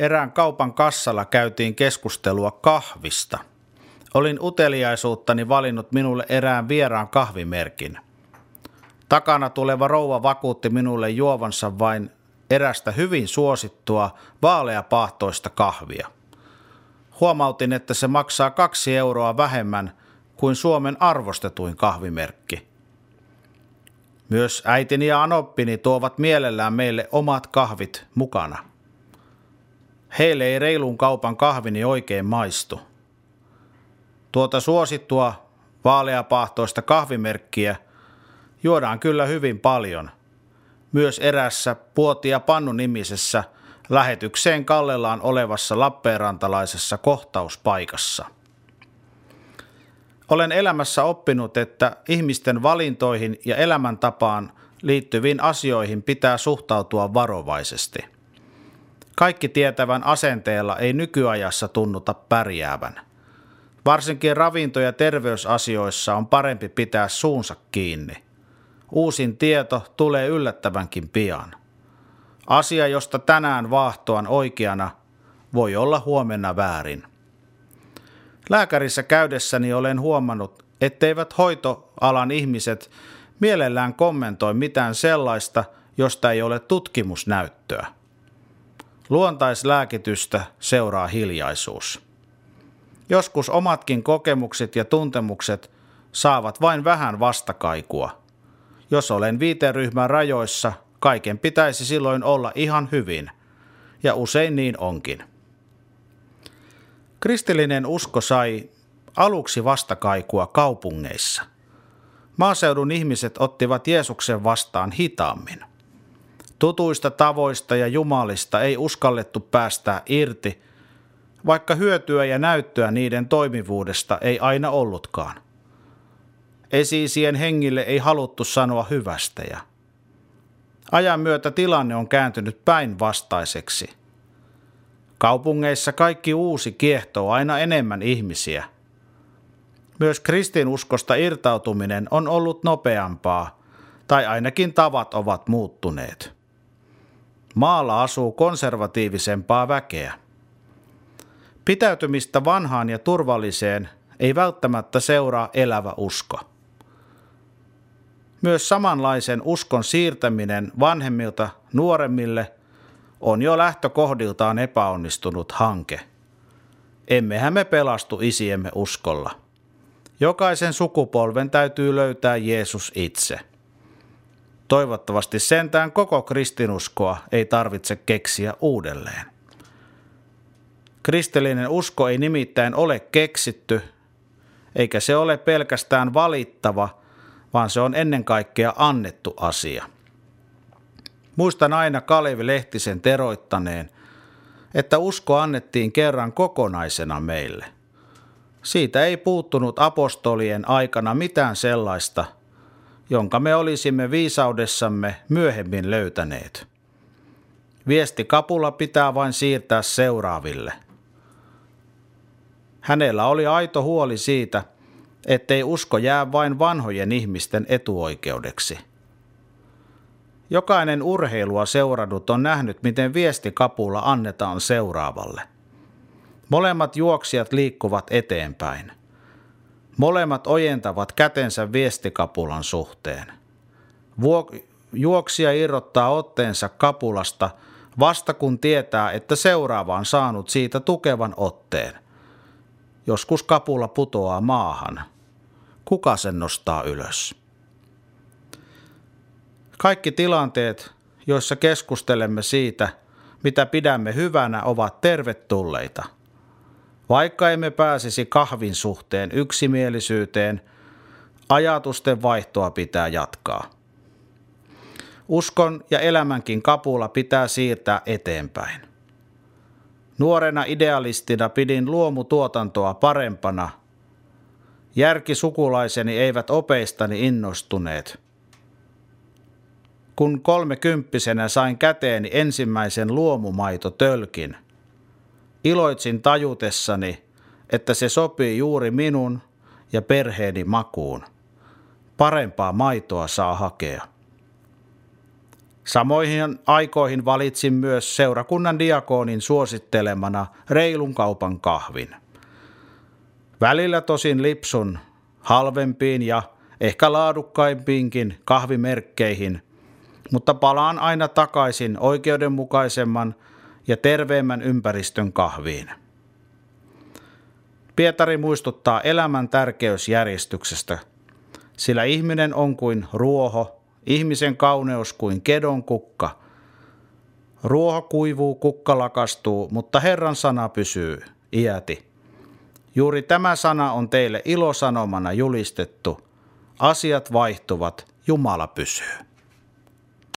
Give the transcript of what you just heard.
Erään kaupan kassalla käytiin keskustelua kahvista. Olin uteliaisuuttani valinnut minulle erään vieraan kahvimerkin. Takana tuleva rouva vakuutti minulle juovansa vain erästä hyvin suosittua vaaleapaahtoista kahvia. Huomautin, että se maksaa 2 euroa vähemmän kuin Suomen arvostetuin kahvimerkki. Myös äitini ja anoppini tuovat mielellään meille omat kahvit mukana. Heille ei reilun kaupan kahvini oikein maistu. Tuota suosittua vaaleapaahtoista kahvimerkkiä juodaan kyllä hyvin paljon, myös erässä Puoti ja Pannu -nimisessä lähetykseen kallellaan olevassa lappeenrantalaisessa kohtauspaikassa. Olen elämässä oppinut, että ihmisten valintoihin ja elämäntapaan liittyviin asioihin pitää suhtautua varovaisesti. Kaikki tietävän asenteella ei nykyajassa tunnuta pärjäävän. Varsinkin ravinto- ja terveysasioissa on parempi pitää suunsa kiinni. Uusin tieto tulee yllättävänkin pian. Asia, josta tänään vaahtoan oikeana, voi olla huomenna väärin. Lääkärissä käydessäni olen huomannut, etteivät hoitoalan ihmiset mielellään kommentoi mitään sellaista, josta ei ole tutkimusnäyttöä. Luontaislääkitystä seuraa hiljaisuus. Joskus omatkin kokemukset ja tuntemukset saavat vain vähän vastakaikua. Jos olen viiteryhmän rajoissa, kaiken pitäisi silloin olla ihan hyvin, ja usein niin onkin. Kristillinen usko sai aluksi vastakaikua kaupungeissa. Maaseudun ihmiset ottivat Jeesuksen vastaan hitaammin. Tutuista tavoista ja jumalista ei uskallettu päästää irti, vaikka hyötyä ja näyttöä niiden toimivuudesta ei aina ollutkaan. Esi-isien hengille ei haluttu sanoa hyvästejä. Ajan myötä tilanne on kääntynyt päinvastaiseksi. Kaupungeissa kaikki uusi kiehtoo aina enemmän ihmisiä. Myös kristinuskosta irtautuminen on ollut nopeampaa, tai ainakin tavat ovat muuttuneet. Maalla asuu konservatiivisempaa väkeä. Pitäytymistä vanhaan ja turvalliseen ei välttämättä seuraa elävä usko. Myös samanlaisen uskon siirtäminen vanhemmilta nuoremmille on jo lähtökohdiltaan epäonnistunut hanke. Emmehän me pelastu isiemme uskolla. Jokaisen sukupolven täytyy löytää Jeesus itse. Toivottavasti sentään koko kristinuskoa ei tarvitse keksiä uudelleen. Kristillinen usko ei nimittäin ole keksitty, eikä se ole pelkästään valittava, vaan se on ennen kaikkea annettu asia. Muistan aina Kalevi Lehtisen teroittaneen, että usko annettiin kerran kokonaisena meille. Siitä ei puuttunut apostolien aikana mitään sellaista, jonka me olisimme viisaudessamme myöhemmin löytäneet. Viestikapula pitää vain siirtää seuraaville. Hänellä oli aito huoli siitä, ettei usko jää vain vanhojen ihmisten etuoikeudeksi. Jokainen urheilua seurannut on nähnyt, miten viestikapula annetaan seuraavalle. Molemmat juoksijat liikkuvat eteenpäin. Molemmat ojentavat kätensä viestikapulan suhteen. Juoksija irrottaa otteensa kapulasta vasta kun tietää, että seuraava on saanut siitä tukevan otteen. Joskus kapula putoaa maahan. Kuka sen nostaa ylös? Kaikki tilanteet, joissa keskustelemme siitä, mitä pidämme hyvänä, ovat tervetulleita. Vaikka emme pääsisi kahvin suhteen yksimielisyyteen, ajatusten vaihtoa pitää jatkaa. Uskon ja elämänkin kapula pitää siirtää eteenpäin. Nuorena idealistina pidin luomutuotantoa parempana. Järkisukulaiseni eivät opeistani innostuneet. Kun 30-vuotiaana sain käteeni ensimmäisen luomumaitotölkin, iloitsin tajutessani, että se sopii juuri minun ja perheeni makuun. Parempaa maitoa saa hakea. Samoihin aikoihin valitsin myös seurakunnan diakoonin suosittelemana reilun kaupan kahvin. Välillä tosin lipsun halvempiin ja ehkä laadukkaimpiinkin kahvimerkkeihin, mutta palaan aina takaisin oikeudenmukaisemman ja terveemmän ympäristön kahviin. Pietari muistuttaa elämän tärkeysjärjestyksestä, sillä ihminen on kuin ruoho, ihmisen kauneus kuin kedon kukka. Ruoho kuivuu, kukka lakastuu, mutta Herran sana pysyy iäti. Juuri tämä sana on teille ilosanomana julistettu. Asiat vaihtuvat, Jumala pysyy.